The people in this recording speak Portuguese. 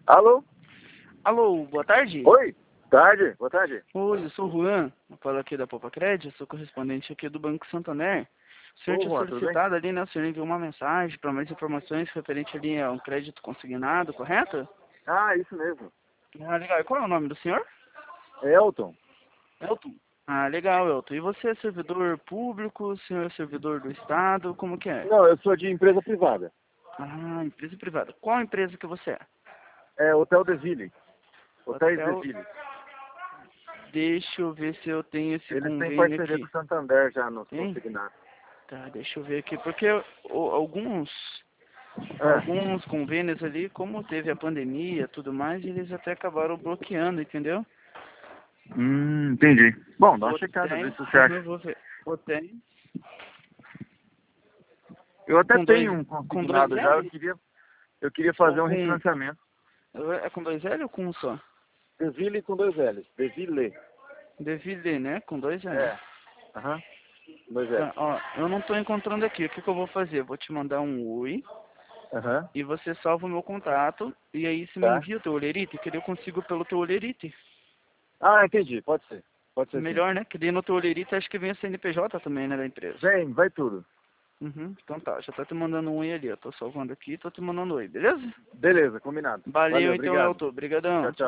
Alô? Alô, boa tarde. Oi? Tarde, boa tarde. Oi, eu sou o Juan, eu falo aqui da Poupa Crédito, sou correspondente aqui do Banco Santander. O senhor Ô, tinha Juan, tudo bem? solicitado ali, né? O senhor enviou uma mensagem para mais informações referente ali a um crédito consignado, correto? Ah, isso mesmo. Ah, legal. E qual é o nome do senhor? É Elton. Elton. Ah, legal, Elton. E você é servidor público, o senhor é servidor do Estado, como que é? Não, eu sou de empresa privada. Ah, empresa privada. Qual empresa que você é? É Hotel Deville. Hotéis Hotel. Deville. Deixa eu ver se eu tenho esse Eles têm convênio parceria com aqui. o Santander já nos Tem? consignados. Tá, deixa eu ver aqui, porque alguns É. convênios ali, como teve a pandemia e tudo mais, eles até acabaram bloqueando, entendeu? Entendi. Bom, dá uma checada, vê Hotéis, se você acha. eu vou ver. Hotéis Eu até com tenho um com dois consignado já, L? eu queria Ou fazer um com, refinanciamento. é com dois L ou com um só? Deville com dois L's. Deville. Deville, né? Com dois L. É. Aham. Dois L's. Tá, ó, eu não tô encontrando aqui. O que que eu vou fazer? Eu vou te mandar um oi Aham. e você salva o meu contato e aí você me Tá. envia o teu Olerite, que daí eu consigo pelo teu Olerite. Ah, entendi. Pode ser. Pode ser sim. Melhor, né? Que daí no teu Olerite acho que vem a CNPJ também, né, da empresa. Vem, vai tudo. Uhum, então tá, já tô te mandando um oi ali, eu tô salvando aqui, tô te mandando um oi, beleza? Beleza, combinado. Valeu Valeu, então, obrigado. Elton, Tchau, brigadão. tchau.